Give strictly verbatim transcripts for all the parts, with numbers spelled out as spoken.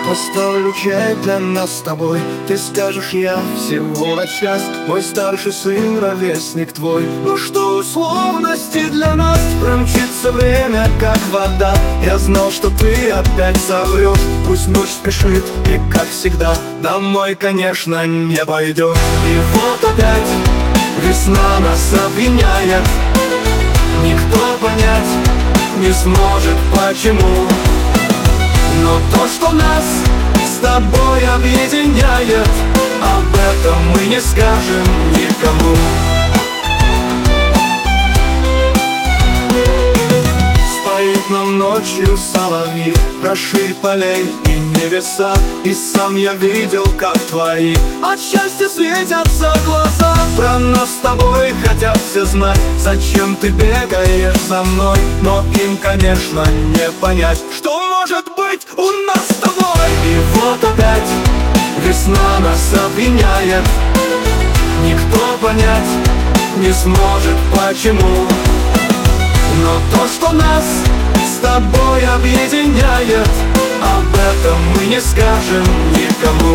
Поставлю чай для нас с тобой. Ты скажешь, я всего на час. Мой старший сын, ровесник твой. Ну что, условности для нас. Промчится время, как вода. Я знал, что ты опять соврешь. Пусть ночь спешит, и как всегда домой, конечно, не пойдешь. И вот опять весна нас обвиняет. Никто понять не сможет почему. Но то, что нас с тобой объединяет, об этом мы не скажем никому. Споет нам ночью соловьи, проши полей и небеса. И сам я видел, как твои от счастья светятся глаза. Про нас с тобой хотят все знать, зачем ты бегаешь за мной. Но им, конечно, не понять, что может быть у нас с тобой. И вот опять весна нас обвиняет. Никто понять не сможет почему. Но то, что нас с тобой объединяет, об этом мы не скажем никому.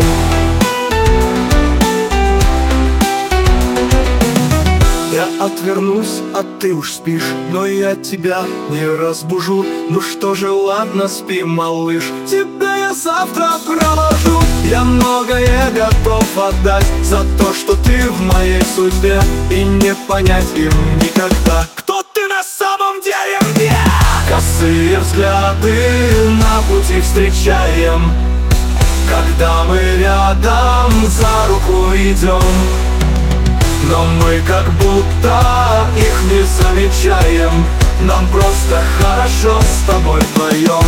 Я отвернусь, а ты уж спишь, но я тебя не разбужу. Ну что же, ладно, спи, малыш, тебя я завтра провожу. Я многое готов отдать за то, что ты в моей судьбе. И не понять им никогда, кто ты на самом деле мне. Косые взгляды на пути встречаем, когда мы рядом за руку идем. Но мы как будто их не замечаем. Нам просто хорошо с тобой вдвоем.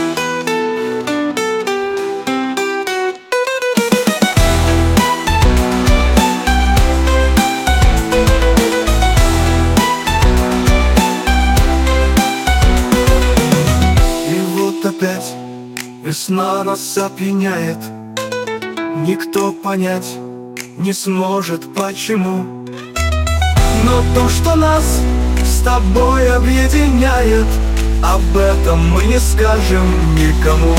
И вот опять весна нас опьяняет. Никто понять не сможет почему. Но то, что нас с тобой объединяет, об этом мы не скажем никому.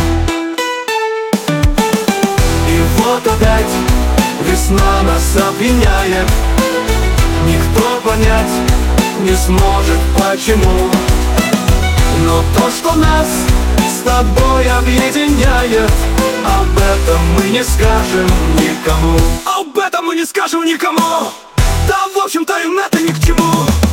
И вот опять весна нас обвиняет. Никто понять не сможет почему. Но то, что нас с тобой объединяет, об этом мы не скажем никому. Об этом мы не скажем никому. Да, в общем-то, им это ни к чему.